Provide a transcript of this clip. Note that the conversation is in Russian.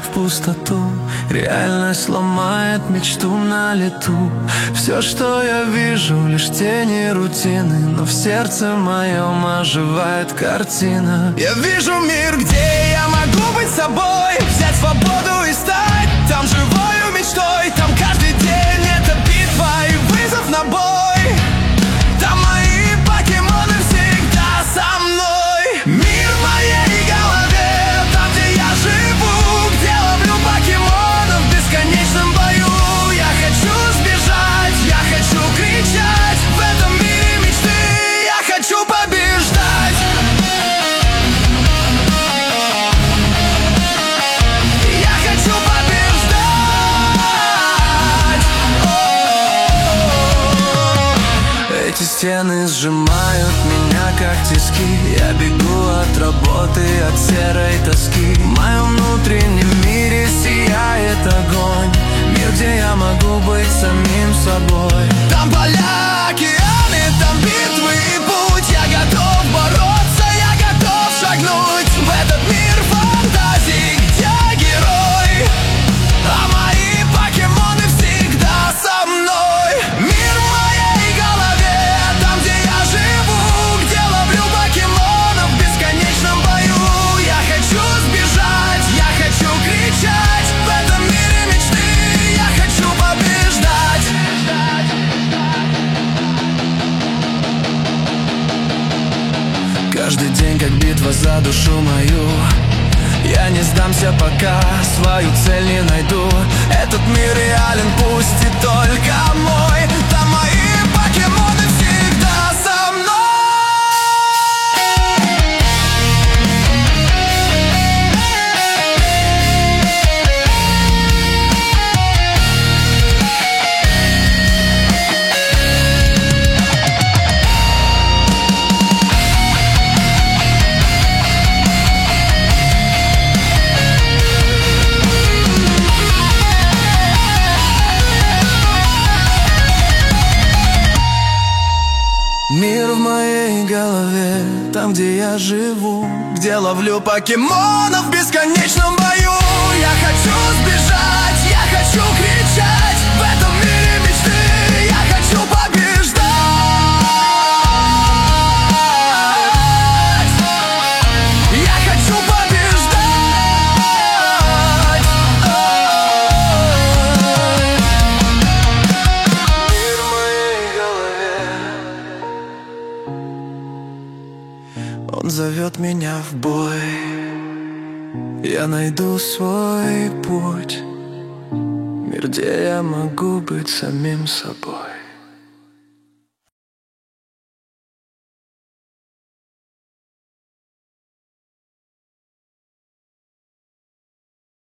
в пустоту. Реальность ломает мечту на лету. Все, что я вижу, лишь тени рутины, но в сердце моем оживает картина. Я вижу мир, где я могу быть собой, взять свободу и стать там живою мечтой. Там каждый день это битва и вызов на бой. Там мои покемоны всегда со мной. Мир в моей голове, там, где я живу, где ловлю покемонов в бесконечном бою. Я хочу сбежать, я хочу кричать, в этом мире мечты я хочу побеждать. Я хочу побеждать. Эти стены сжимают меня как тиски. Я бегу от работы, от серой тоски. В моем внутреннем мире сияет огонь. Мир, где я могу быть самим собой. Там поля, океаны, там битвы и путь. Я готов бороться, я готов шагнуть в этот мир фантазий, где герой, а мои покемоны всегда со мной. Мир в моей голове, там, где я живу, где ловлю покемонов в бесконечном бою. Я хочу сбежать, я хочу кричать, в этом мире мечты я хочу побеждать. Каждый день как битва за душу мою. Я не сдамся, пока свою цель не найду. Этот мир реален, пусть и только мой. Там мои покемоны всегда со мной. Мир в моей голове, там, где я живу, где ловлю покемонов в бесконечном бою. Я хочу сбежать, я хочу кричать, в этом мире мечты я хочу побеждать. Я хочу побеждать. Мир в моей голове, он зовет меня в бой. Я найду свой путь, мир, где я могу быть самим собой.